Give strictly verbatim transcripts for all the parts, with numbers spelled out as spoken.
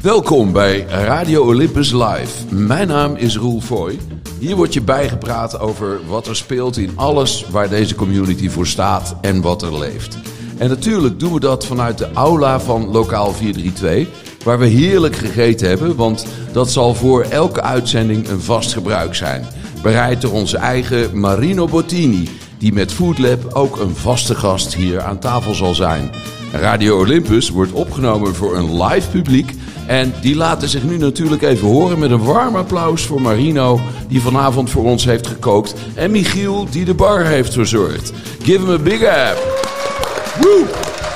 Welkom bij Radio Olympus Live. Mijn naam is Roel Foy. Hier wordt je bijgepraat over wat er speelt in alles waar deze community voor staat en wat er leeft. En natuurlijk doen we dat vanuit de aula van Lokaal vier drie twee, waar we heerlijk gegeten hebben, want dat zal voor elke uitzending een vast gebruik zijn. Bereid door onze eigen Marino Bottini, die met Food Lab ook een vaste gast hier aan tafel zal zijn. Radio Olympus wordt opgenomen voor een live publiek. En die laten zich nu natuurlijk even horen met een warm applaus voor Marino, die vanavond voor ons heeft gekookt. En Michiel, die de bar heeft verzorgd. Give him a big app. Woo!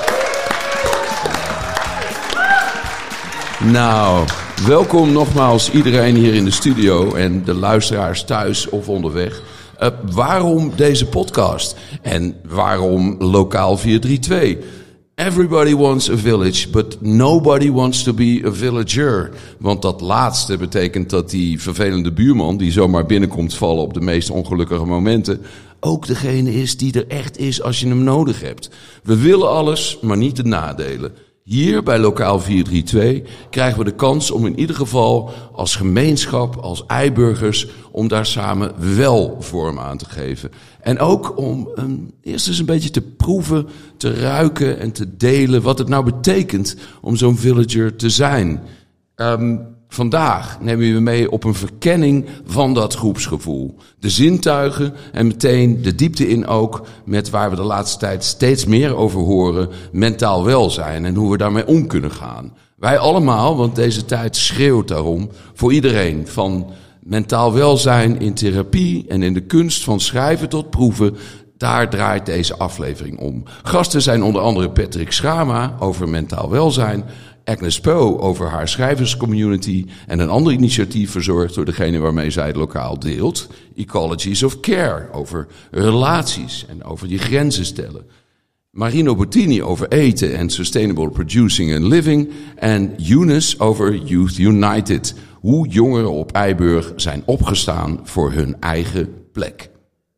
Nou, welkom nogmaals iedereen hier in de studio en de luisteraars thuis of onderweg. Uh, waarom deze podcast? En waarom Lokaal vier drie twee? Everybody wants a village, but nobody wants to be a villager. Want dat laatste betekent dat die vervelende buurman, die zomaar binnenkomt vallen op de meest ongelukkige momenten, ook degene is die er echt is als je hem nodig hebt. We willen alles, maar niet de nadelen. Hier bij Lokaal vier drie twee krijgen we de kans om in ieder geval als gemeenschap, als eiburgers, om daar samen wel vorm aan te geven. En ook om um, eerst eens een beetje te proeven, te ruiken en te delen wat het nou betekent om zo'n villager te zijn. Um, Vandaag nemen we mee op een verkenning van dat groepsgevoel. De zintuigen en meteen de diepte in ook met waar we de laatste tijd steeds meer over horen, mentaal welzijn en hoe we daarmee om kunnen gaan. Wij allemaal, want deze tijd schreeuwt daarom voor iedereen, van mentaal welzijn in therapie en in de kunst van schrijven tot proeven. Daar draait deze aflevering om. Gasten zijn onder andere Patrick Schama over mentaal welzijn, Agnes Poe over haar schrijverscommunity en een ander initiatief verzorgd door degene waarmee zij het lokaal deelt. Ecologies of Care over relaties en over die grenzen stellen. Marino Bottini over eten en sustainable producing and living. En Eunice over Youth United. Hoe jongeren op Eiburg zijn opgestaan voor hun eigen plek.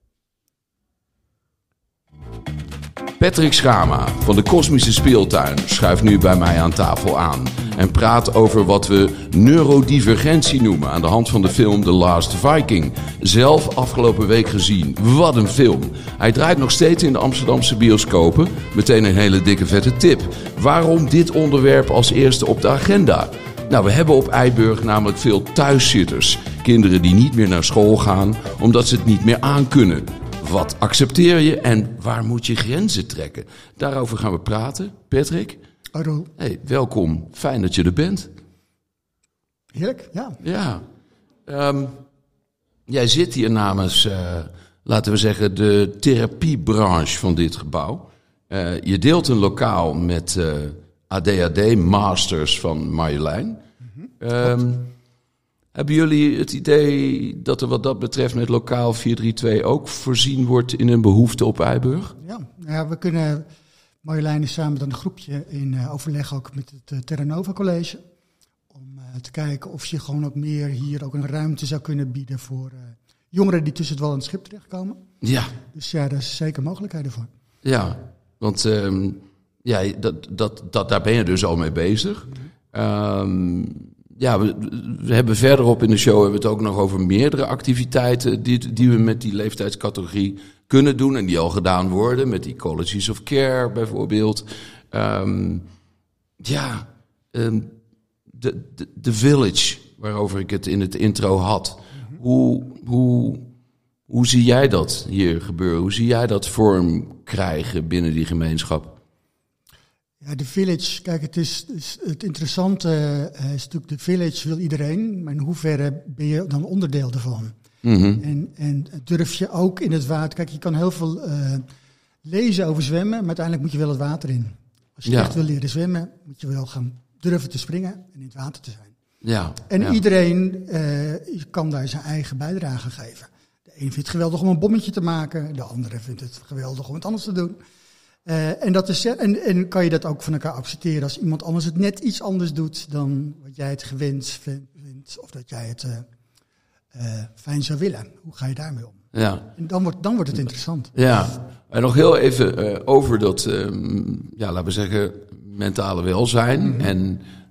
Patrick Schama van de Kosmische Speeltuin schuift nu bij mij aan tafel aan en praat over wat we neurodivergentie noemen aan de hand van de film The Last Viking. Zelf afgelopen week gezien. Wat een film. Hij draait nog steeds in de Amsterdamse bioscopen. Meteen een hele dikke vette tip. Waarom dit onderwerp als eerste op de agenda? Nou, we hebben op Eiburg namelijk veel thuiszitters. Kinderen die niet meer naar school gaan omdat ze het niet meer aankunnen. Wat accepteer je en waar moet je grenzen trekken? Daarover gaan we praten. Patrick? Hallo. Hey, welkom. Fijn dat je er bent. Heerlijk, ja. Ja. Um, jij zit hier namens, uh, laten we zeggen, de therapiebranche van dit gebouw. Uh, je deelt een lokaal met uh, A D H D-masters van Marjolein. Mm-hmm. Um, Hebben jullie het idee dat er wat dat betreft met Lokaal vier drie twee ook voorzien wordt in een behoefte op Eiburg? Ja, nou ja, we kunnen, Marjolein is samen met een groepje in uh, overleg ook met het uh, Terra Nova College. Om uh, te kijken of je gewoon ook meer hier ook een ruimte zou kunnen bieden voor uh, jongeren die tussen het wal en het schip terechtkomen. Ja. Dus ja, daar is zeker mogelijkheden voor. Ja, want um, ja, dat, dat, dat, daar ben je dus al mee bezig. Um, Ja, we, we hebben verderop in de show hebben we het ook nog over meerdere activiteiten die, die we met die leeftijdscategorie kunnen doen en die al gedaan worden, met Ecologies of Care bijvoorbeeld. Um, ja, um, de, de, de village, waarover ik het in het intro had. Mm-hmm. Hoe, hoe, hoe zie jij dat hier gebeuren? Hoe zie jij dat vorm krijgen binnen die gemeenschap? Ja, de village, kijk, het is, is het interessante uh, is natuurlijk, de village wil iedereen, maar in hoeverre ben je dan onderdeel ervan? Mm-hmm. En, en durf je ook in het water, kijk, je kan heel veel uh, lezen over zwemmen, maar uiteindelijk moet je wel het water in. Als je ja. echt wil leren zwemmen, moet je wel gaan durven te springen en in het water te zijn. Ja. En ja. iedereen uh, kan daar zijn eigen bijdrage geven. De een vindt het geweldig om een bommetje te maken, de andere vindt het geweldig om het anders te doen. Uh, en, dat is, en, en kan je dat ook van elkaar accepteren als iemand anders het net iets anders doet dan wat jij het gewenst vindt of dat jij het uh, uh, fijn zou willen. Hoe ga je daarmee om? Ja. En dan wordt, dan wordt het interessant. Ja, en nog heel even uh, over dat, uh, ja, laten we zeggen, mentale welzijn. Mm-hmm. En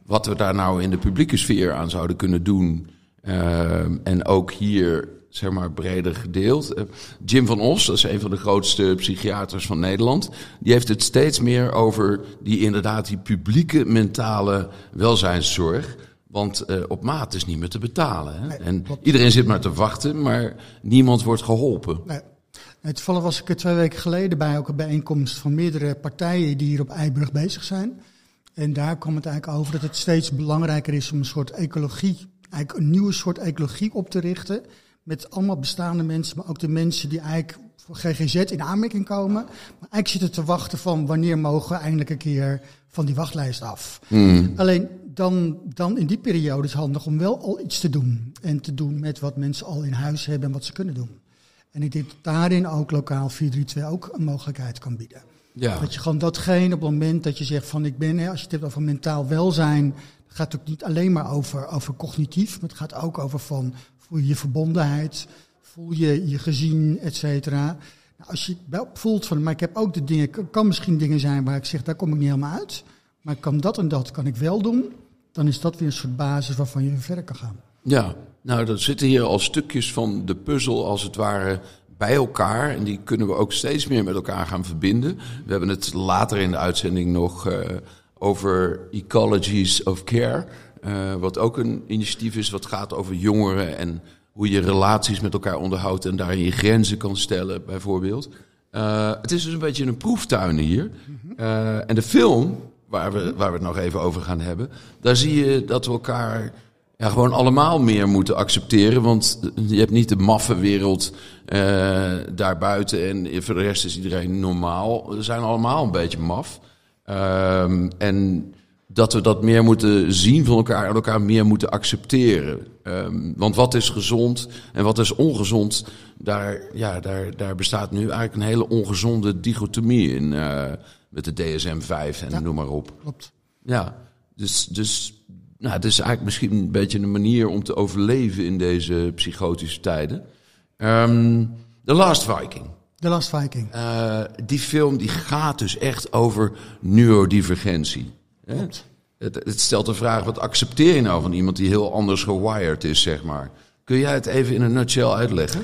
wat we daar nou in de publieke sfeer aan zouden kunnen doen. Uh, en ook hier, zeg maar, breder gedeeld. Uh, Jim van Os, dat is een van de grootste psychiaters van Nederland. Die heeft het steeds meer over die inderdaad die publieke mentale welzijnszorg. Want uh, op maat is niet meer te betalen. Hè? Nee, en klopt. Iedereen zit maar te wachten, maar niemand wordt geholpen. Nee. Toevallig was ik er twee weken geleden bij, ook een bijeenkomst van meerdere partijen die hier op Eiburg bezig zijn. En daar kwam het eigenlijk over dat het steeds belangrijker is om een soort ecologie, eigenlijk een nieuwe soort ecologie op te richten. Met allemaal bestaande mensen, maar ook de mensen die eigenlijk voor G G Z in aanmerking komen. Maar eigenlijk zitten te wachten van wanneer mogen we eindelijk een keer van die wachtlijst af. Mm. Alleen dan, dan in die periode is het handig om wel al iets te doen. En te doen met wat mensen al in huis hebben en wat ze kunnen doen. En ik denk dat daarin ook lokaal vier drie twee ook een mogelijkheid kan bieden. Ja. Dat je gewoon datgene op het moment dat je zegt van ik ben, hè, als je het hebt over mentaal welzijn, het gaat ook niet alleen maar over, over cognitief, maar het gaat ook over van voel je je verbondenheid, voel je je gezien, et cetera. Nou, als je wel voelt van, maar ik heb ook de dingen, kan misschien dingen zijn waar ik zeg, daar kom ik niet helemaal uit, maar ik kan dat en dat kan ik wel doen, dan is dat weer een soort basis waarvan je verder kan gaan. Ja, nou, er zitten hier al stukjes van de puzzel als het ware bij elkaar. En die kunnen we ook steeds meer met elkaar gaan verbinden. We hebben het later in de uitzending nog uh, over Ecologies of Care. Uh, wat ook een initiatief is wat gaat over jongeren en hoe je relaties met elkaar onderhoudt en daarin je grenzen kan stellen, bijvoorbeeld. Uh, het is dus een beetje een proeftuin hier. Uh, en de film, waar we, waar we het nog even over gaan hebben, daar zie je dat we elkaar ja, gewoon allemaal meer moeten accepteren. Want je hebt niet de maffe wereld uh, daarbuiten en voor de rest is iedereen normaal. We zijn allemaal een beetje maf. Um, en dat we dat meer moeten zien van elkaar en elkaar meer moeten accepteren. Um, want wat is gezond en wat is ongezond, daar, ja, daar, daar bestaat nu eigenlijk een hele ongezonde dichotomie in. Uh, met de D S M vijf en ja, noem maar op. Klopt. Ja, dus, dus nou, het is eigenlijk misschien een beetje een manier om te overleven in deze psychotische tijden. Um, The Last Viking. The Last Viking. Uh, die film die gaat dus echt over neurodivergentie. Klopt. Het, het stelt de vraag, wat accepteer je nou van iemand die heel anders gewired is, zeg maar? Kun jij het even in een nutshell uitleggen?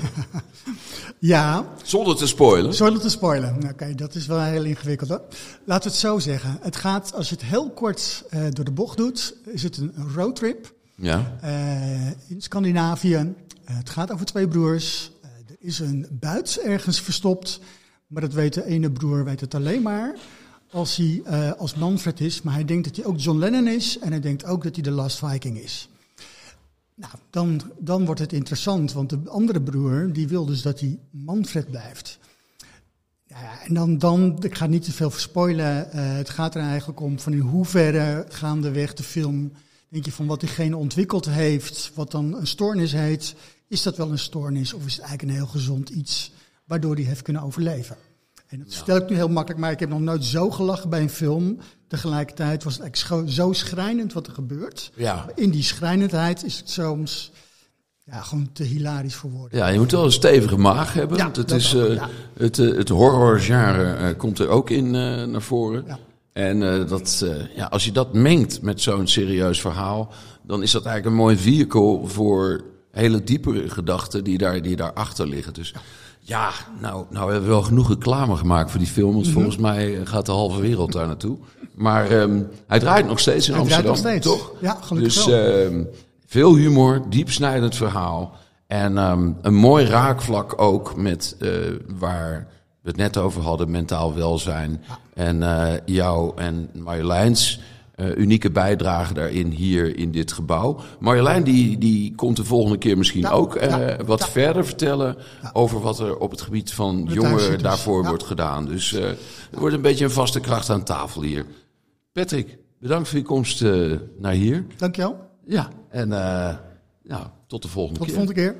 Ja. Zonder te spoilen? Zonder te spoilen. Oké, okay, dat is wel heel ingewikkeld hoor. Laten we het zo zeggen. Het gaat, als je het heel kort uh, door de bocht doet, is het een roadtrip. Ja. Uh, in Scandinavië. Uh, het gaat over twee broers. Uh, er is een buit ergens verstopt. Maar dat weet de ene broer weet het alleen maar als hij uh, als Manfred is. Maar hij denkt dat hij ook John Lennon is. En hij denkt ook dat hij de Last Viking is. Nou, dan, dan wordt het interessant, want de andere broer die wil dus dat hij Manfred blijft. Ja, en dan, dan, ik ga niet te veel verspoilen, uh, het gaat er eigenlijk om van in hoeverre gaandeweg de film, denk je van wat diegene ontwikkeld heeft, wat dan een stoornis heet, is dat wel een stoornis of is het eigenlijk een heel gezond iets waardoor hij heeft kunnen overleven? En dat vertel ik nu heel makkelijk, maar ik heb nog nooit zo gelachen bij een film. Tegelijkertijd was het eigenlijk zo schrijnend wat er gebeurt. Ja. In die schrijnendheid is het soms ja, gewoon te hilarisch voor woorden. Ja, je moet wel een stevige maag hebben. Ja, want het, is, uh, ja. het, uh, het horrorgenre uh, komt er ook in uh, naar voren. Ja. En uh, dat, uh, ja, als je dat mengt met zo'n serieus verhaal, dan is dat eigenlijk een mooi vehicle voor hele diepere gedachten die daar, die daarachter liggen. Dus ja. Ja, nou, nou we hebben we wel genoeg reclame gemaakt voor die film. Want mm-hmm. volgens mij gaat de halve wereld daar naartoe. Maar um, hij draait nog steeds in hij Amsterdam, draait nog steeds. Toch? Ja, gelukkig dus, wel. Um, veel humor, diepsnijdend verhaal. En um, een mooi raakvlak ook met uh, waar we het net over hadden, mentaal welzijn. Ja. En uh, jou en Marjoleins Uh, unieke bijdrage daarin hier in dit gebouw. Marjolein die, die komt de volgende keer misschien ja, ook uh, ja, wat ja. verder vertellen ja. over wat er op het gebied van de jongeren daarvoor ja. wordt gedaan. Dus uh, er wordt een beetje een vaste kracht aan tafel hier. Patrick, bedankt voor je komst uh, naar hier. Dankjewel. Ja, en uh, ja, tot de volgende tot keer. Tot de volgende keer.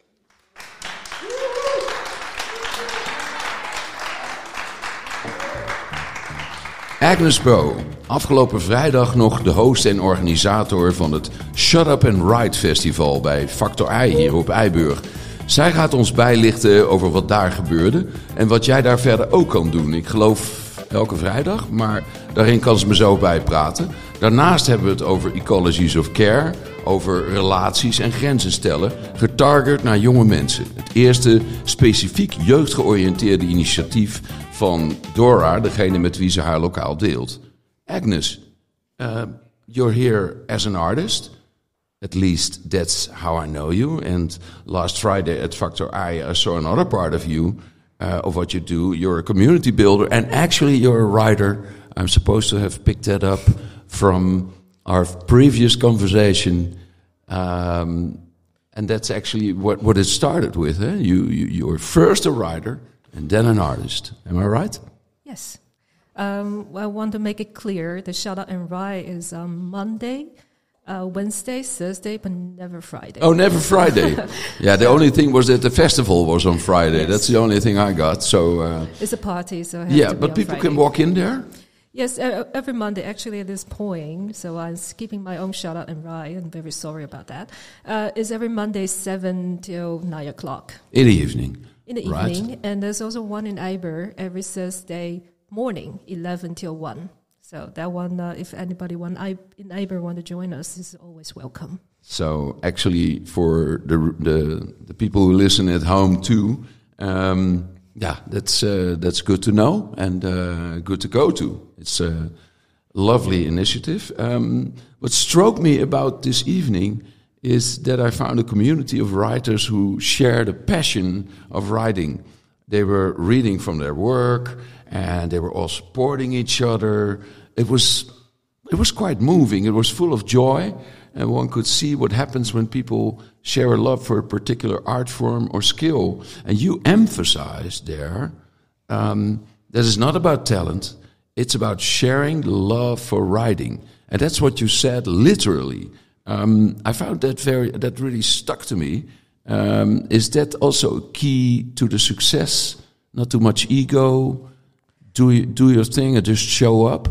Agnes Bo, afgelopen vrijdag nog de host en organisator van het Shut Up and Ride Festival bij Factor I hier op Eiburg. Zij gaat ons bijlichten over wat daar gebeurde en wat jij daar verder ook kan doen. Ik geloof elke vrijdag, maar daarin kan ze me zo bij praten. Daarnaast hebben we het over ecologies of care, over relaties en grenzen stellen, getarget naar jonge mensen. Het eerste specifiek jeugdgeoriënteerde initiatief van Dora, degene met wie ze haar lokaal deelt. Agnes, uh, you're here as an artist. At least that's how I know you. And last Friday at Factor I, I saw another part of you, uh, of what you do. You're a community builder, and actually you're a writer. I'm supposed to have picked that up from our previous conversation. Um, and that's actually what, what it started with. Eh? You, you, you were first a writer and then an artist. Am I right? Yes. Um, well, I want to make it clear that Shout Out and Write is on Monday, uh, Wednesday, Thursday, but never Friday. Oh, never Friday. Yeah, the only thing was that the festival was on Friday. Yes. That's the only thing I got. So uh, it's a party, so I have yeah, to be but on people Friday. can walk in there? Yes, uh, every Monday, actually, at this point, so I'm skipping my own Shout Out and Write. I'm very sorry about that. Uh, it's every Monday, seven till nine o'clock. In the evening. In the right. evening. And there's also one in Eiber every Thursday morning, eleven till one. So that one, uh, if anybody want, I, in Eiber want to join us, is always welcome. So actually, for the the, the people who listen at home too, um, yeah, that's uh, that's good to know and uh, good to go to. It's a lovely initiative. Um, what struck me about this evening is that I found a community of writers who share the passion of writing. They were reading from their work, and they were all supporting each other. It was it was quite moving. It was full of joy, and one could see what happens when people share a love for a particular art form or skill. And you emphasized there um, that it's not about talent, it's about sharing the love for writing. And that's what you said literally. Um, I found that very that really stuck to me. Um, is that also a key to the success? Not too much ego. Do you, do your thing and just show up?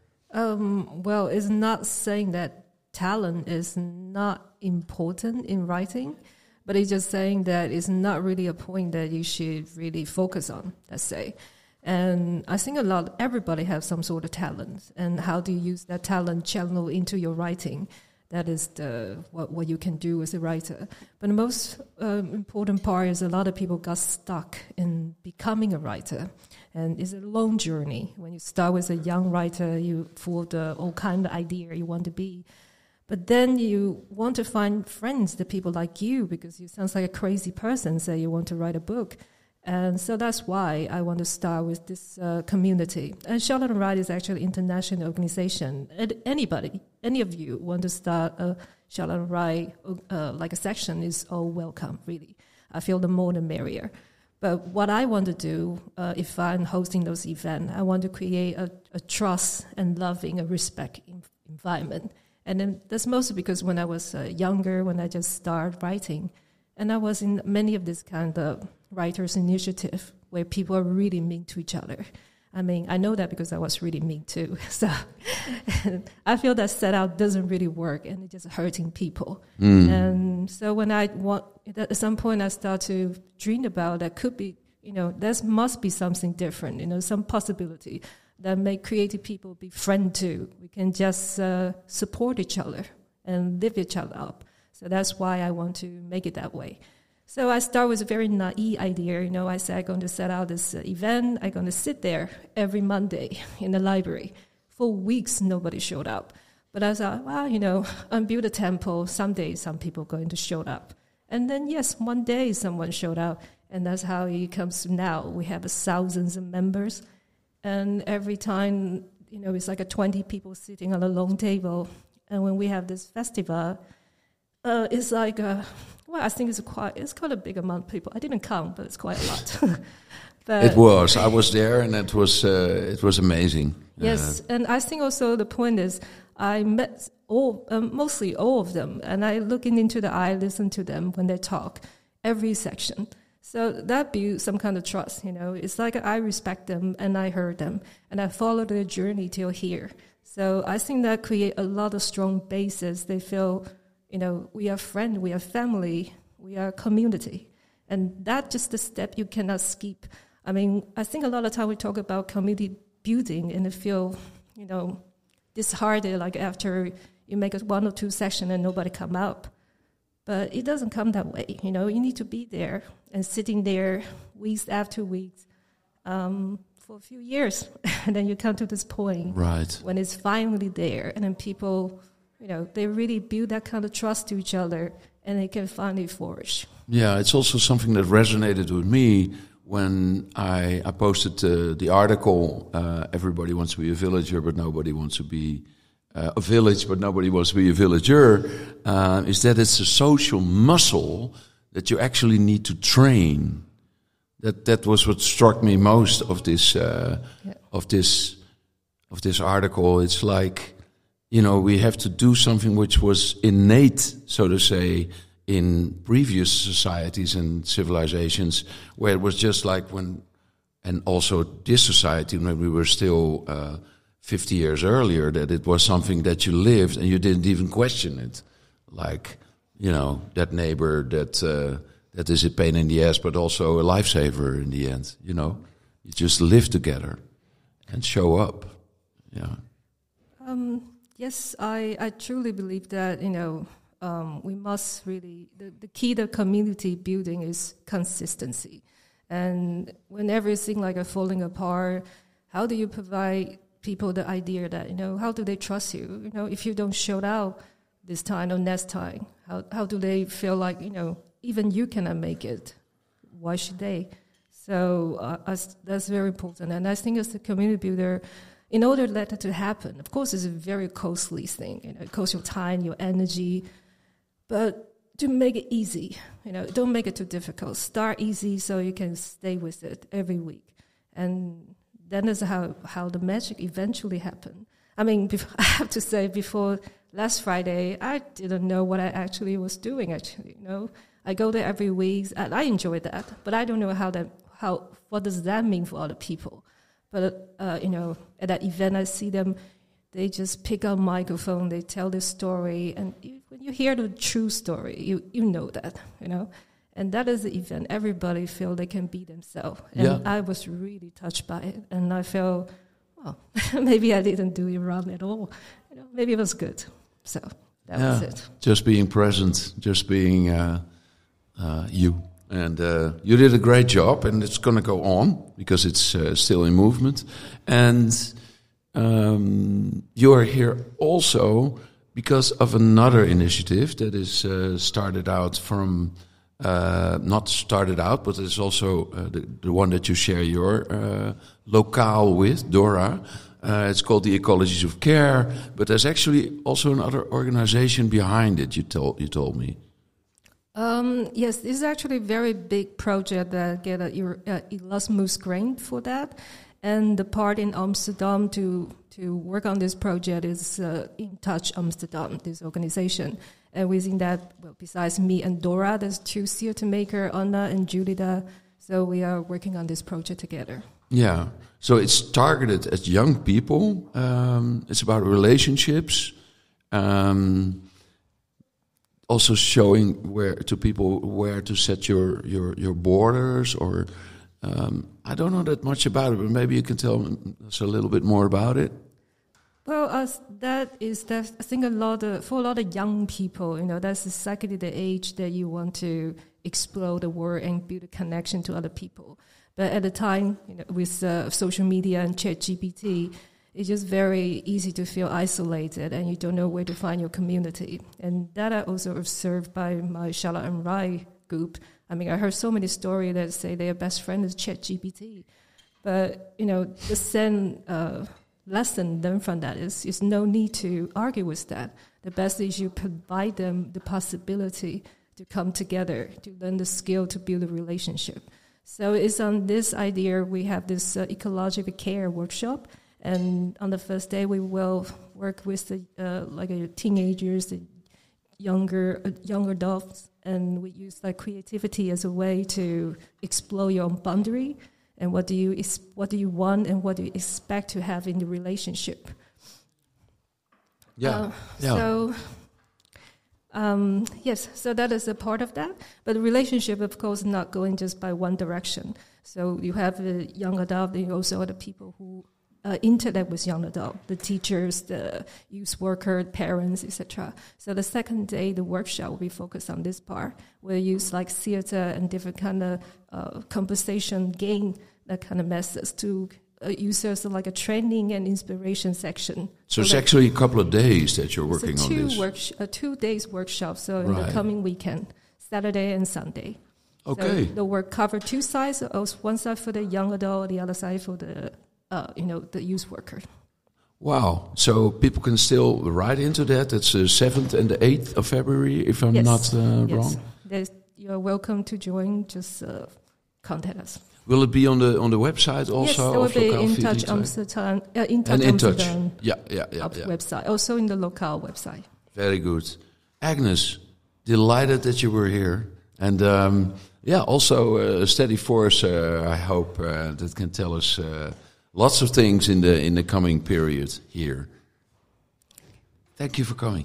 Um, well, it's not saying that talent is not important in writing, but it's just saying that it's not really a point that you should really focus on, let's say. And I think a lot, everybody has some sort of talent, and how do you use that talent channel into your writing? That is the what, what you can do as a writer. But the most um, important part is a lot of people got stuck in becoming a writer. And it's a long journey. When you start as a young writer, you full of the all kind of idea you want to be. But then you want to find friends, the people like you, because you sound like a crazy person, say you want to write a book. And so that's why I want to start with this uh, community. And Shout Out and Write is actually an international organization. And anybody, any of you want to start a Shout Out and Write, uh, like a section, is all welcome, really. I feel the more the merrier. But what I want to do, uh, if I'm hosting those events, I want to create a, a trust and loving, a respect in, environment. And then that's mostly because when I was uh, younger, when I just started writing, and I was in many of this kind of writers' initiative where people are really mean to each other. I mean, I know that because I was really mean too. So I feel that set out doesn't really work, and it's just hurting people. Mm. And so when I want, at some point I start to dream about that could be, you know, there must be something different, you know, some possibility that make creative people be friends too. We can just uh, support each other and lift each other up. So that's why I want to make it that way. So I start with a very naive idea. You know, I said I'm going to set out this uh, event. I'm going to sit there every Monday in the library. For weeks, nobody showed up. But I thought, well, you know, I build a temple. Someday, some people are going to show up. And then, yes, one day someone showed up. And that's how it comes to now. We have thousands of members. And every time, you know, it's like a twenty people sitting on a long table. And when we have this festival, uh, it's like, a, well, I think it's a quite, it's quite a big amount of people. I didn't count, but it's quite a lot. But it was. I was there, and it was uh, it was amazing. Yes, uh, and I think also the point is I met all, um, mostly all of them, and I look into the eye, listen to them when they talk, every section. So that builds some kind of trust, you know. It's like I respect them, and I heard them, and I follow their journey till here. So I think that create a lot of strong bases. They feel, you know, we are friends, we are family, we are community. And that's just the step you cannot skip. I mean, I think a lot of time we talk about community building and I feel, you know, disheartened, like after you make a one or two sessions and nobody come up. But it doesn't come that way, you know. You need to be there and sitting there weeks after weeks um, for a few years. And then you come to this point right. when it's finally there. And then people, you know, they really build that kind of trust to each other and they can finally flourish. Yeah, it's also something that resonated with me when I, I posted uh, the article, uh, Everybody Wants to Be a Villager, but Nobody Wants to Be uh, a Village, but Nobody Wants to Be a Villager, uh, is that it's a social muscle that you actually need to train. That that was what struck me most of this uh, yeah. of this of this article. It's like, you know, we have to do something which was innate, so to say, in previous societies and civilizations, where it was just like when, and also this society when we were still uh, fifty years earlier, that it was something that you lived and you didn't even question it, like, you know, that neighbor that. Uh, That is a pain in the ass, but also a lifesaver in the end. You know, you just live together and show up. Yeah. Um, yes, I, I truly believe that, you know, um, we must really, the, the key to community building is consistency. And when everything like a falling apart, how do you provide people the idea that, you know, how do they trust you? You know, if you don't show out this time or next time, how how do they feel like, you know, even you cannot make it, why should they? So uh, as, that's very important. And I think as a community builder, in order for that to happen, of course, it's a very costly thing. You know, it costs your time, your energy. But to make it easy, you know, don't make it too difficult. Start easy so you can stay with it every week. And then is how, how the magic eventually happened. I mean, before, I have to say, before last Friday, I didn't know what I actually was doing, actually, you know. I go there every week, and I enjoy that, but I don't know how that, how, what does that mean for other people. But, uh, you know, at that event, I see them, they just pick up microphone, they tell their story, and you, when you hear the true story, you, you know that, you know. And that is the event. Everybody feel they can be themselves. And yeah. I was really touched by it, and I felt, well, maybe I didn't do it wrong at all. You know, maybe it was good. So that yeah. was it. Just being present, just being... Uh Uh, you and uh, you did a great job, and it's going to go on because it's uh, still in movement. And um, you are here also because of another initiative that is uh, started out from uh, not started out, but it's also uh, the, the one that you share your uh, locale with, Dora. Uh, it's called the Ecologies of Care, but there's actually also another organization behind it. You told you told me. Um, yes, this is actually a very big project that get a uh, Erasmus grant for that, and the part in Amsterdam to to work on this project is uh, In Touch Amsterdam, this organization, and within that, well, besides me and Dora, there's two theater maker, Anna and Julida, so we are working on this project together. Yeah, so it's targeted at young people. Um, it's about relationships. Um, Also showing where to people where to set your your, your borders, or um, I don't know that much about it, but maybe you can tell us a little bit more about it. Well, uh, that is that I think a lot of, for a lot of young people, you know, that's exactly the age that you want to explore the world and build a connection to other people. But at the time, you know, with uh, social media and ChatGPT, it's just very easy to feel isolated and you don't know where to find your community. And that I also observed by my Charlotte and Rai group. I mean, I heard so many stories that say their best friend is ChatGPT. But, you know, the same uh, lesson learned from that is there's no need to argue with that. The best is you provide them the possibility to come together, to learn the skill to build a relationship. So it's on this idea we have this uh, ecological care workshop. And on the first day, we will work with the uh, like uh, teenagers, the younger uh, younger adults, and we use like creativity as a way to explore your own boundary and what do you is, what do you want and what do you expect to have in the relationship. Yeah. Uh, yeah. So. Um, yes, so that is a part of that. But the relationship, of course, not going just by one direction. So you have a young adult, and you also have the people who uh, interact with young adult, the teachers, the youth worker, parents, et cetera. So the second day, the workshop will be focused on this part. We'll use like theater and different kind of uh, conversation, game, that kind of methods to uh, use as like a training and inspiration section. So, so it's that, actually a couple of days that you're working so on two this. Work, uh, two days workshop, so in Right. the coming weekend, Saturday and Sunday. Okay. So the work cover two sides, so one side for the young adult, the other side for the, uh, you know, the youth worker. Wow. So people can still write into that. It's the seventh and the eighth of February, if I'm Yes. not uh, yes. wrong. There's, you're welcome to join. Just uh, contact us. Will it be on the on the website also? yes, there will of be Lokaal In four Touch three two? Amsterdam, uh, In Touch And In Touch. Amsterdam Yeah, yeah, yeah, of yeah. website. Also in the local website. Very good. Agnes, delighted that you were here. And um, yeah, also a steady force, uh, I hope, uh, that can tell us uh, lots of things in the in the coming period here. Thank you for coming.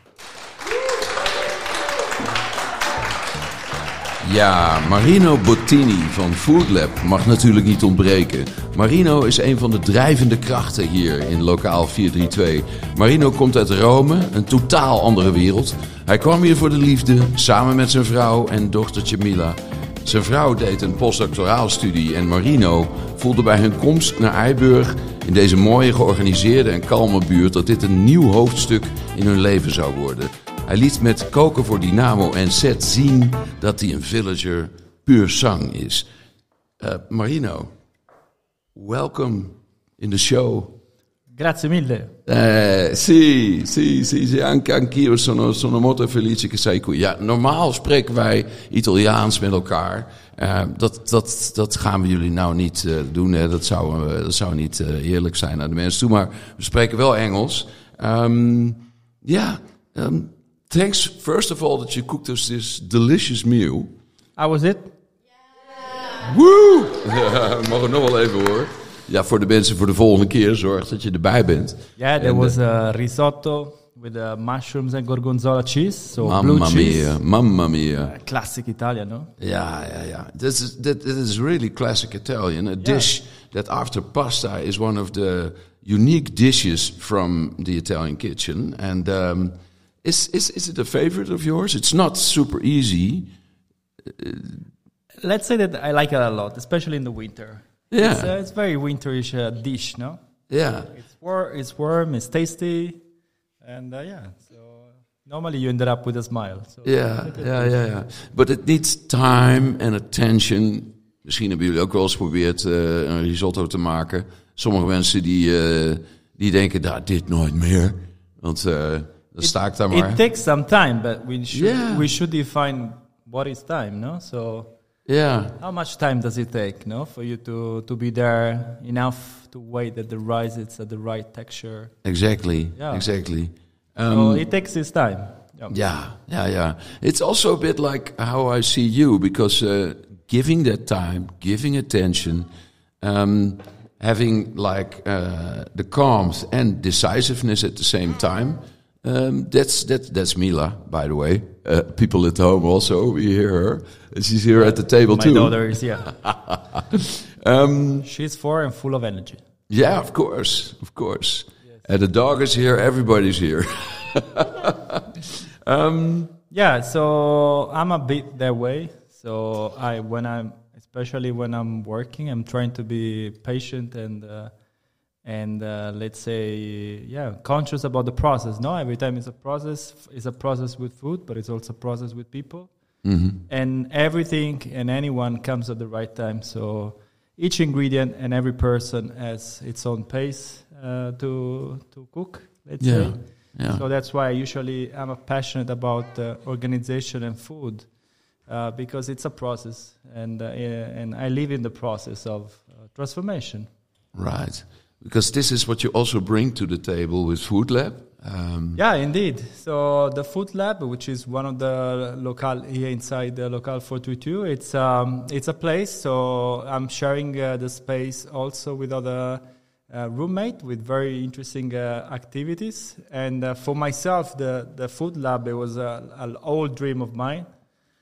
Ja, Marino Bottini van Food Lab mag natuurlijk niet ontbreken. Marino is een van de drijvende krachten hier in Lokaal vier drie twee. Marino komt uit Rome, een totaal andere wereld. Hij kwam hier voor de liefde, samen met zijn vrouw en dochtertje Mila. Zijn vrouw deed een postdoctoraalstudie en Marino voelde bij hun komst naar Eiburg, in deze mooie, georganiseerde en kalme buurt, dat dit een nieuw hoofdstuk in hun leven zou worden. Hij liet met Koken voor Dynamo en Zet zien dat hij een villager puur sang is. Uh, Marino, welcome in the show. Grazie mille. Eh, sì, sì, sì, sì, anche anch'io sono, sono molto felice che sei qui. Ja, normaal spreken wij Italiaans met elkaar. Uh, dat, dat, dat gaan we jullie nou niet uh, doen. Hè. Dat zou, uh, dat zou niet uh, eerlijk zijn naar de mensen toe. Maar we spreken wel Engels. Um, yeah, um, thanks first of all that you cooked us this delicious meal. How was it? Woe! Ja, we mogen nog wel even hoor. Ja, voor de mensen voor de volgende keer, zorg dat je erbij bent. Yeah, there And, was uh, a risotto with uh, mushrooms and gorgonzola cheese, so blue Mamma cheese. mia, mamma mia. Uh, classic Italian, no? Ja, ja, ja. This is, that, that is really classic Italian. A dish that after pasta is one of the unique dishes from the Italian kitchen. And um, is, is, is it a favorite of yours? It's not super easy. Let's say that I like it a lot, especially in the winter. Yeah. It's, uh, it's very winterish uh, dish, no? Yeah. It's, war- it's warm, it's tasty, and uh, yeah, so normally you ended up with a smile. So Ja, ja, ja, ja. But it needs time and attention. Misschien hebben jullie ook wel eens geprobeerd uh, een risotto te maken. Sommige mensen die, uh, die denken, nou, dit nooit meer. Want uh, dan sta ik daar maar. It takes some time, but we should, Yeah. we should define what is time, no? So Ja. how much time does it take, no, for you to, to be there enough to wait that the rice is at the right texture? Exactly, Yeah. exactly. So Um, it takes its time. Yeah. yeah, yeah, yeah. It's also a bit like how I see you, because uh, giving that time, giving attention, um, having like uh, the calm and decisiveness at the same time. Um, that's that, that's Mila, by the way. Uh, people at home also, we hear her. She's here at the table My too. daughter is here. Um, She's four and full of energy. yeah, of course, of course. And the dog is here. Everybody's here. um, Yeah, so I'm a bit that way. So I, when I'm, especially when I'm working, I'm trying to be patient and uh, and uh, let's say, yeah, conscious about the process. No, every time it's a process. It's a process with food, but it's also a process with people. And everything and anyone comes at the right time. So each ingredient and every person has its own pace uh, to to cook. Let's Yeah, say. yeah. So that's why usually I'm uh, passionate about uh, organization and food uh, because it's a process, and uh, yeah, and I live in the process of uh, transformation. Right. Because this is what you also bring to the table with Food Lab. Um, Yeah, indeed. So the Food Lab, which is one of the local here inside the Lokaal four three two, it's um, it's a place. So I'm sharing uh, the space also with other uh, roommate with very interesting uh, activities. And uh, for myself, the the Food Lab, it was a, an old dream of mine.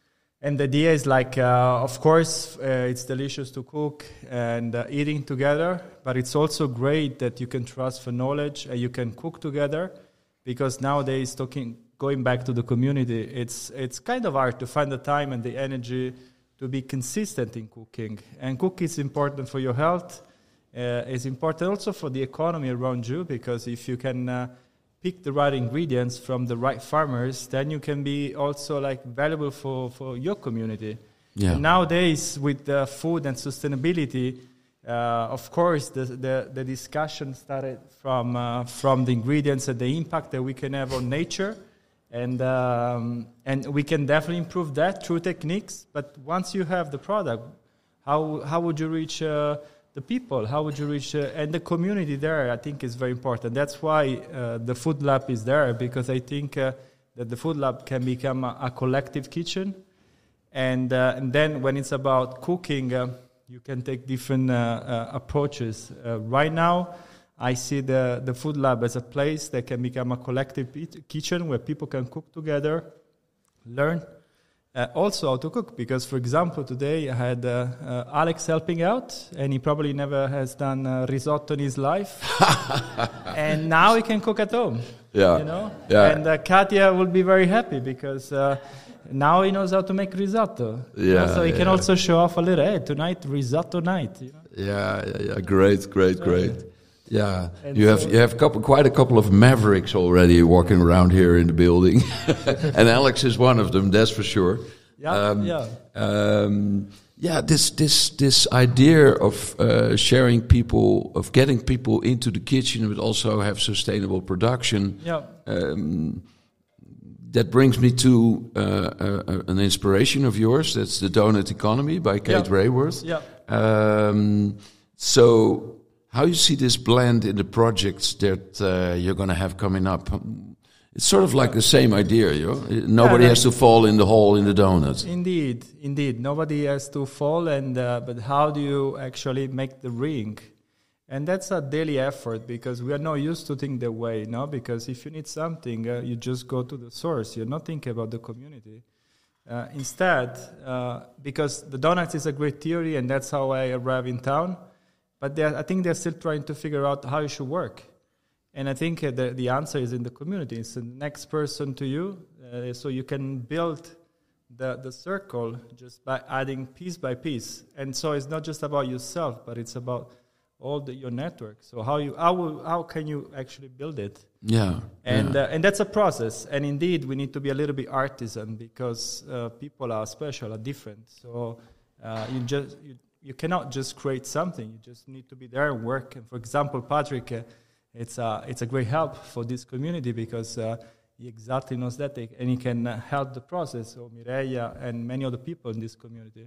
And the idea is like, uh, of course, uh, it's delicious to cook and uh, eating together, but it's also great that you can transfer knowledge and you can cook together, because nowadays, talking, going back to the community, it's it's kind of hard to find the time and the energy to be consistent in cooking. And cooking is important for your health. Uh, it's important also for the economy around you, because if you can uh, pick the right ingredients from the right farmers, then you can be also like valuable for, for your community. Yeah. And nowadays, with the food and sustainability, uh, of course, the, the the discussion started from uh, from the ingredients and the impact that we can have on nature. And um, and we can definitely improve that through techniques. But once you have the product, how how would you reach uh, the people? How would you reach uh, and the community there? I think is very important. That's why uh, the Food Lab is there, because I think uh, that the Food Lab can become a, a collective kitchen. And uh, and then when it's about cooking, uh, you can take different uh, uh, approaches. Uh, right now, I see the, the Food Lab as a place that can become a collective kitchen where people can cook together, learn uh, also how to cook. Because, for example, today I had uh, uh, Alex helping out, and he probably never has done uh, risotto in his life. And now he can cook at home. Yeah. You know? Yeah. And uh, Katia will be very happy, because uh, now he knows how to make risotto. Yeah, So he yeah. can also show off a little, hey, tonight, risotto night. You know? Yeah, yeah, yeah. Great, great, great. Yeah, And you have so- you have couple, quite a couple of mavericks already walking around here in the building, and Alex is one of them. That's for sure. Yeah, um, yeah. Um, yeah. This this this idea of uh, sharing people, of getting people into the kitchen, but also have sustainable production. Yeah. Um, that brings me to uh, uh, an inspiration of yours. That's the Donut Economy by Kate Yeah. Rayworth. Yeah. Um, so. How you see this blend in the projects that uh, you're going to have coming up? It's sort of like the same idea, you know? Nobody Yeah, has to fall in the hole in the donut. Indeed, indeed. Nobody has to fall, and uh, but how do you actually make the ring? And that's a daily effort, because we are not used to think that way, no? Because if you need something, uh, you just go to the source. You're not thinking about the community. Uh, instead, uh, because the donuts is a great theory, and that's how I arrive in town, but they're- I think they're still trying to figure out how it should work. And I think uh, the, the answer is in the community. It's the next person to you, uh, so you can build the, the circle just by adding piece by piece. And so it's not just about yourself, but it's about all the, your network. So how you how will, how can you actually build it? Yeah. And yeah. uh, and that's a process. And indeed, we need to be a little bit artisan, because uh, people are special, are different. So uh, you just you, you cannot just create something. You just need to be there and work. And for example, Patrick, uh, it's a it's a great help for this community, because uh, he exactly knows that, and he can uh, help the process. So Mireia and many other people in this community.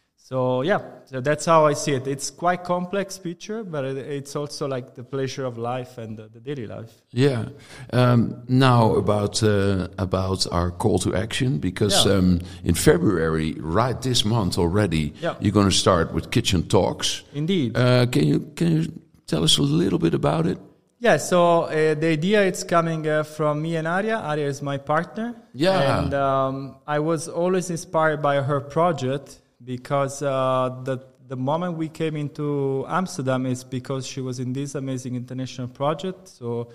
So yeah, so that's how I see it. It's quite complex picture, but it, it's also like the pleasure of life and the, the daily life. Yeah. Um, now about uh, about our call to action, because Yeah. um, in February, right this month already, Yeah. you're going to start with Kitchen Talks. Indeed. Uh, can you can you tell us a little bit about it? Yeah, so uh, the idea is coming uh, from me and Aria. Aria is my partner. Yeah. And um, I was always inspired by her project, because uh, the the moment we came into Amsterdam is because she was in this amazing international project. So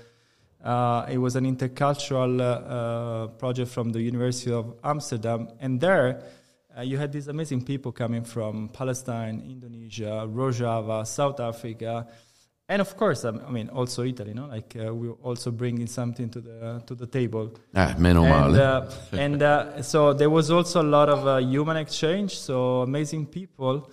uh, it was an intercultural uh, uh, project from the University of Amsterdam. And there uh, you had these amazing people coming from Palestine, Indonesia, Rojava, South Africa, and of course, um, I mean, also Italy, no? Like uh, we're also bringing something to the to the table. Ah, meno And, male. uh, and uh, so there was also a lot of uh, human exchange, so amazing people.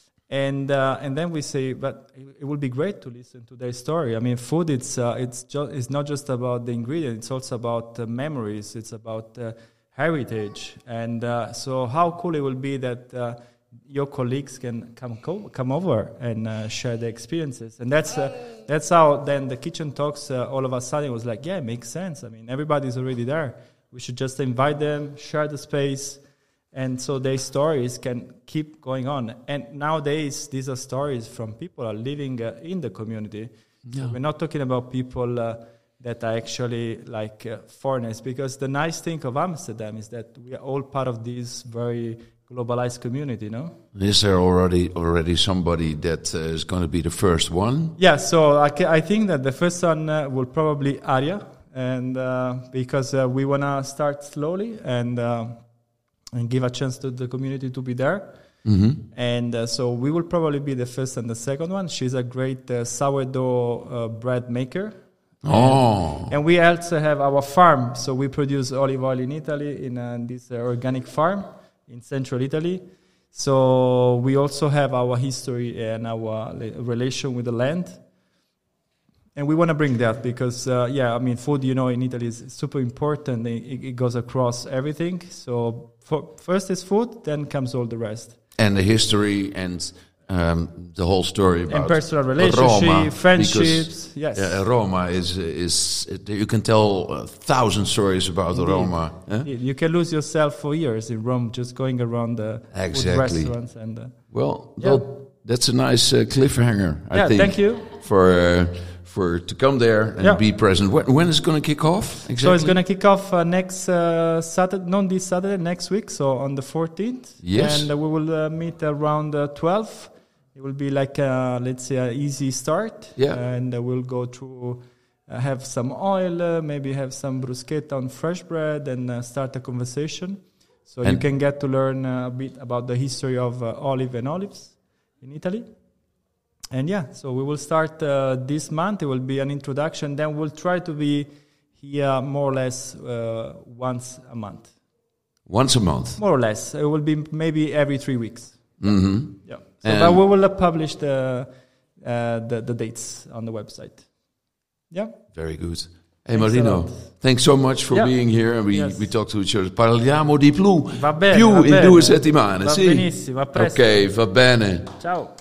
And uh, and then we say, but it, it would be great to listen to their story. I mean, food, it's uh, it's ju- it's not just about the ingredients, it's also about uh, memories, it's about uh, heritage. And uh, so how cool it will be that uh, your colleagues can come co- come over and uh, share their experiences. And that's uh, that's how then the Kitchen Talks uh, all of a sudden was like, yeah, it makes sense. I mean, everybody's already there. We should just invite them, share the space, and so their stories can keep going on. And nowadays, these are stories from people who are living uh, in the community. Yeah. So we're not talking about people uh, that are actually like uh, foreigners. Because the nice thing of Amsterdam is that we are all part of this very globalized community, no? Is there already already somebody that uh, is going to be the first one? Yeah, so I, ca- I think that the first one uh, will probably Aria, and uh, because uh, we want to start slowly and uh, and give a chance to the community to be there. Mm-hmm. And uh, so we will probably be the first and the second one. She's a great uh, sourdough uh, bread maker. Oh. And we also have our farm. So we produce olive oil in Italy, in uh, this uh, organic farm in central Italy. So we also have our history and our uh, relation with the land. And we want to bring that because, uh, yeah, I mean, food, you know, in Italy is super important. It, it goes across everything. So for, first is food, then comes all the rest. And the history and um, the whole story about and personal relationship, Roma, friendships, yes. Uh, Roma is is you can tell a thousand stories about Indeed. Roma. Eh? You can lose yourself for years in Rome just going around the Exactly. food restaurants and. Uh, Well, Yeah. well, that's a nice uh, cliffhanger. I yeah, think, thank you. for uh, for to come there and Yeah. be present. When, when is it going to kick off? Exactly. So it's going to kick off uh, next uh, Saturday, not this Saturday, next week, so on the fourteenth. Yes. And uh, we will uh, meet around uh, twelve. It will be like, uh, let's say, an easy start. Yeah. And uh, we'll go through, uh, have some oil, uh, maybe have some bruschetta on fresh bread and uh, start a conversation. So And- you can get to learn uh, a bit about the history of uh, olive and olives in Italy. And yeah, so we will start uh, this month. It will be an introduction. Then we'll try to be here more or less uh, once a month. Once a month. More or less. It will be maybe every three weeks. Mm-hmm. Yeah. So And- but we will uh, publish the, uh, the the dates on the website. Yeah. Very good. Hey Thanks a Marino, lot. thanks so much for Yeah. being here. And we, Yes. we talked to each other. Parliamo di più. Va bene, più va in bene. due settimane. Va sì. benissimo, a presto. Ok, va bene. Ciao.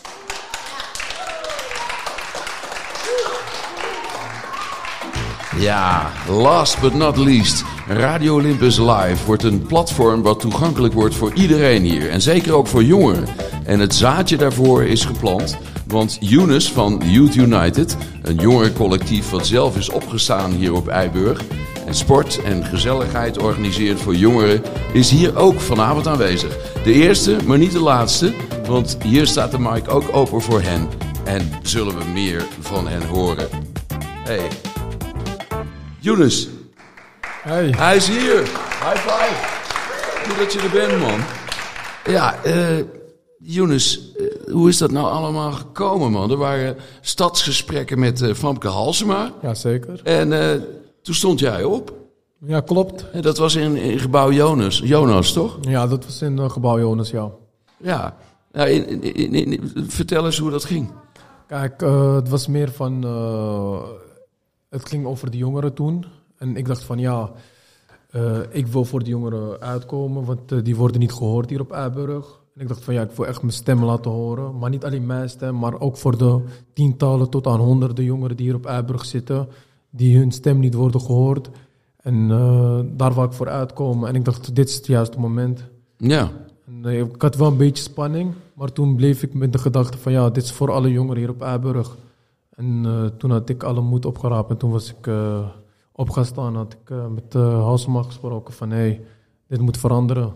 Ja, last but not least. Radio Olympus Live wordt een platform wat toegankelijk wordt voor iedereen hier. En zeker ook voor jongeren. En het zaadje daarvoor is geplant. Want Younes van Youth United, een jongerencollectief wat zelf is opgestaan hier op Eiburg, en sport en gezelligheid organiseert voor jongeren, is hier ook vanavond aanwezig. De eerste, maar niet de laatste, want hier staat de mic ook open voor hen. En zullen we meer van hen horen. Hey, Younes, Hey. hij is hier. High five. Goed dat je er bent, man. Ja, eh Younes, eh, hoe is dat nou allemaal gekomen, man? Er waren stadsgesprekken met eh Famke Halsema. Ja, zeker. En eh, toen stond jij op. Ja, klopt. En dat was in, in gebouw Jonas, Jonas, toch? Ja, dat was in uh, gebouw Jonas, ja. Ja. Nou, in, in, in- in- vertel eens hoe dat ging. Kijk, uh, het was meer van... Uh, het ging over de jongeren toen. En ik dacht van, ja... Uh, ik wil voor de jongeren uitkomen, want uh, die worden niet gehoord hier op Eiburg. En ik dacht van, ja, ik wil echt mijn stem laten horen. Maar niet alleen mijn stem, maar ook voor de tientallen tot aan honderden jongeren die hier op Eiburg zitten. Die hun stem niet worden gehoord. En uh, daar wou ik voor uitkomen. En ik dacht, dit is het juiste moment. Ja. En, uh, ik had wel een beetje spanning, maar toen bleef ik met de gedachte van ja, dit is voor alle jongeren hier op Eiburg. En uh, toen had ik alle moed opgeraapt en toen was ik uh, op gaan staan. Had ik uh, met uh, Halsema gesproken van hé, hey, dit moet veranderen.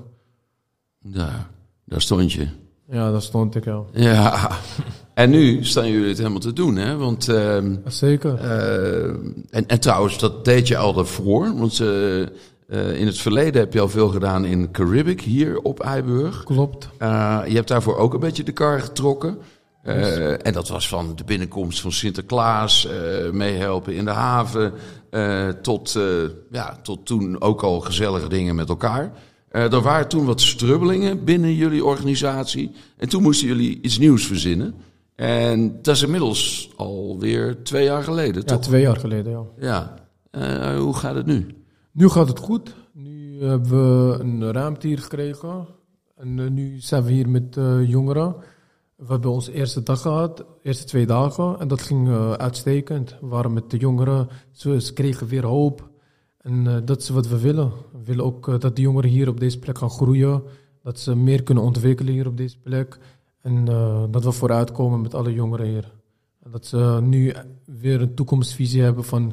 Daar, daar stond je. Ja, daar stond ik al. Ja. En nu staan jullie het helemaal te doen, hè? Want... ehm, Ja, zeker. Uh, en, en trouwens, dat deed je al daarvoor. Want uh, uh, in het verleden heb je al veel gedaan in Caribbean, hier op Eiburg. Klopt. Uh, je hebt daarvoor ook een beetje de kar getrokken. Uh, en dat was van de binnenkomst van Sinterklaas, uh, meehelpen in de haven, uh, tot, uh, ja, tot toen ook al gezellige dingen met elkaar. Uh, er waren toen wat strubbelingen binnen jullie organisatie. En toen moesten jullie iets nieuws verzinnen. En dat is inmiddels alweer twee jaar geleden, Ja, toch? twee jaar geleden, ja. Ja. Uh, hoe gaat het nu? Nu gaat het goed. Nu hebben we een ruimte hier gekregen. En uh, nu zijn we hier met uh, jongeren. We hebben onze eerste dag gehad, de eerste twee dagen. En dat ging uh, uitstekend. We waren met de jongeren, ze, ze kregen weer hoop. En uh, dat is wat we willen. We willen ook uh, dat de jongeren hier op deze plek gaan groeien. Dat ze meer kunnen ontwikkelen hier op deze plek. En uh, dat we vooruitkomen met alle jongeren hier. En dat ze nu weer een toekomstvisie hebben van...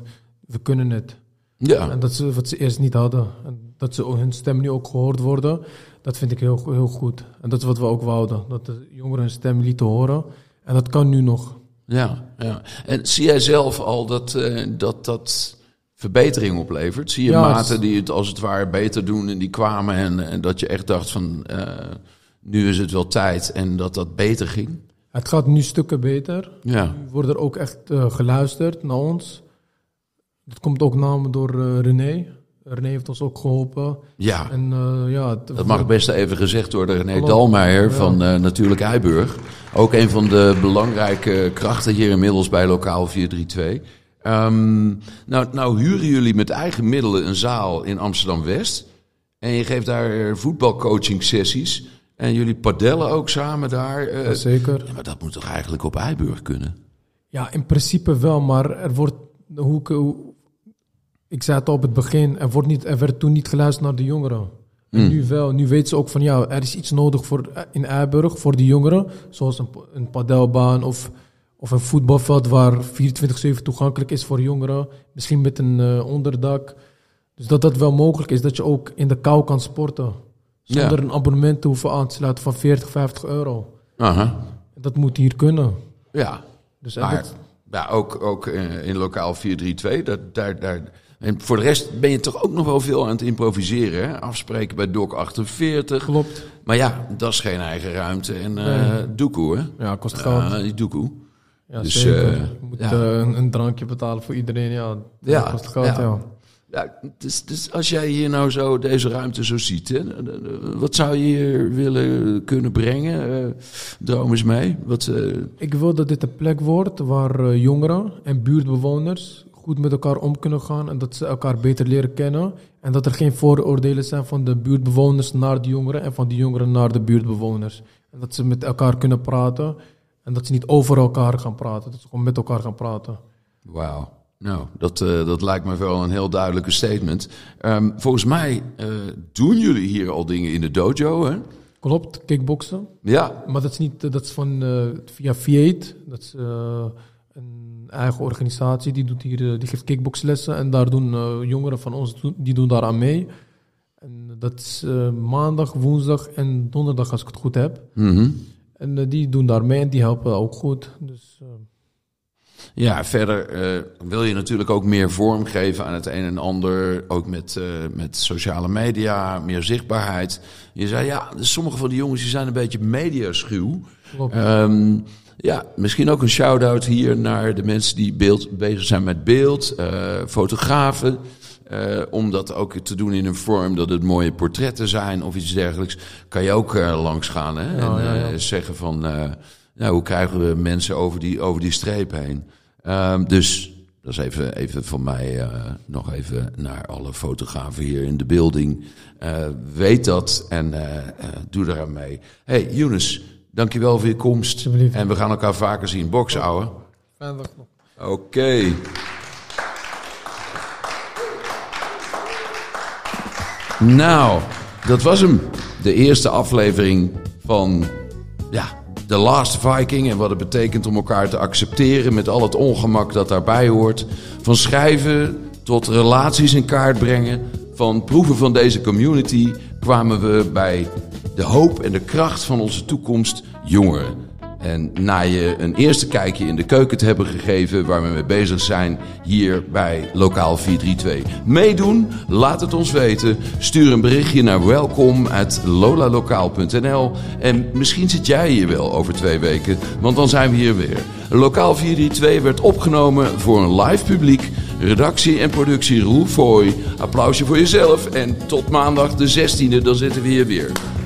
we kunnen het. Ja. En dat ze wat ze eerst niet hadden. En dat ze hun stem nu ook gehoord worden, dat vind ik heel, heel goed. En dat is wat we ook wouden. Dat de jongeren hun stem lieten horen. En dat kan nu nog. Ja, ja. En zie jij zelf al dat uh, dat, dat verbetering oplevert? Zie je ja, maten die het als het ware beter doen en die kwamen en, en dat je echt dacht van uh, nu is het wel tijd en dat dat beter ging? Het gaat nu stukken beter. Ja. Nu wordt er ook echt uh, geluisterd naar ons. Dat komt ook namelijk door uh, René. René heeft ons ook geholpen. Ja, en, uh, ja het, dat mag best even gezegd worden. René Klopt. Dalmeijer Ja. van uh, Natuurlijk Eiburg. Ook een van de belangrijke krachten hier inmiddels bij Lokaal vier drie twee. Um, nou, nou huren jullie met eigen middelen een zaal in Amsterdam-West. En je geeft daar voetbalcoaching sessies. En jullie padellen ook samen daar. Uh, ja, zeker. Ja, maar dat moet toch eigenlijk op Eiburg kunnen? Ja, in principe wel. Maar er wordt... Hoe, hoe, ik zei het al op het begin. Er, wordt niet, er werd toen niet geluisterd naar de jongeren. En Mm. nu wel. Nu weten ze ook van ja, er is iets nodig voor, in Eiburg voor die jongeren. Zoals een, een padelbaan of, of een voetbalveld waar vierentwintig zeven toegankelijk is voor jongeren. Misschien met een uh, onderdak. Dus dat dat wel mogelijk is. Dat je ook in de kou kan sporten. Zonder Ja. een abonnement te hoeven aan te sluiten van veertig, vijftig euro. Aha. Dat moet hier kunnen. Ja, Dus maar dat, ja, ook, ook uh, in Lokaal vier drie twee. Dat, daar, daar, en voor de rest ben je toch ook nog wel veel aan het improviseren. Hè? Afspreken bij Doc achtenveertig. klopt. Maar ja, dat is geen eigen ruimte. En uh, Nee. doekoe, hè? Ja, kost geld. Uh, die doekoe. Ja, Dus, zeker. eh, je moet ja. uh, een, een drankje betalen voor iedereen. Ja, dat Ja, kost geld, ja. ja. Ja, dus, dus als jij hier nou zo deze ruimte zo ziet, hè, wat zou je hier willen kunnen brengen? Uh, droom eens mee. Wat, uh... Ik wil dat dit een plek wordt waar uh, jongeren en buurtbewoners goed met elkaar om kunnen gaan. En dat ze elkaar beter leren kennen. En dat er geen vooroordelen zijn van de buurtbewoners naar de jongeren en van de jongeren naar de buurtbewoners. En dat ze met elkaar kunnen praten. En dat ze niet over elkaar gaan praten. Dat ze gewoon met elkaar gaan praten. Wauw. Nou, dat, uh, dat lijkt me wel een heel duidelijke statement. Um, volgens mij uh, doen jullie hier al dingen in de dojo, hè? Klopt, kickboksen. Ja. Maar dat is niet, dat is van uh, via V acht. Dat is uh, een eigen organisatie die doet hier, uh, die geeft kickboxlessen en daar doen uh, jongeren van ons die doen daar aan mee. En dat is uh, maandag, woensdag en donderdag als ik het goed heb. Mm-hmm. En uh, die doen daar mee en die helpen ook goed. Dus, uh, Ja, verder uh, wil je natuurlijk ook meer vorm geven aan het een en ander. Ook met, uh, met sociale media, meer zichtbaarheid. Je zei, ja, sommige van die jongens die zijn een beetje mediaschuw. klopt. Um, ja, misschien ook een shout-out hier naar de mensen die beeld, bezig zijn met beeld. Uh, fotografen. Uh, om dat ook te doen in een vorm dat het mooie portretten zijn of iets dergelijks. Kan je ook uh, langs gaan, hè? Ja, en ja, ja. Uh, zeggen van... Uh, Nou, hoe krijgen we mensen over die, over die streep heen? Um, dus dat is even, even van mij uh, nog even naar alle fotografen hier in de building. Uh, weet dat en uh, uh, doe eraan mee. Hey, Younes, dankjewel voor je komst. Alsjeblieft. En we gaan elkaar vaker zien. Boksen, ouwe. Fijne dag nog. Oké. Okay. Nou, dat was hem. De eerste aflevering van... ja. The Last Viking en wat het betekent om elkaar te accepteren met al het ongemak dat daarbij hoort. Van schrijven tot relaties in kaart brengen. Van proeven van deze community kwamen we bij de hoop en de kracht van onze toekomst, jongeren. En na je een eerste kijkje in de keuken te hebben gegeven waar we mee bezig zijn hier bij Lokaal vier drie twee. Meedoen? Laat het ons weten. Stuur een berichtje naar welkom at lolalokaal punt n l en misschien zit jij hier wel over twee weken, want dan zijn we hier weer. Lokaal vier drie twee werd opgenomen voor een live publiek. Redactie en productie Roel Foy. Applausje voor jezelf en tot maandag de zestiende, dan zitten we hier weer.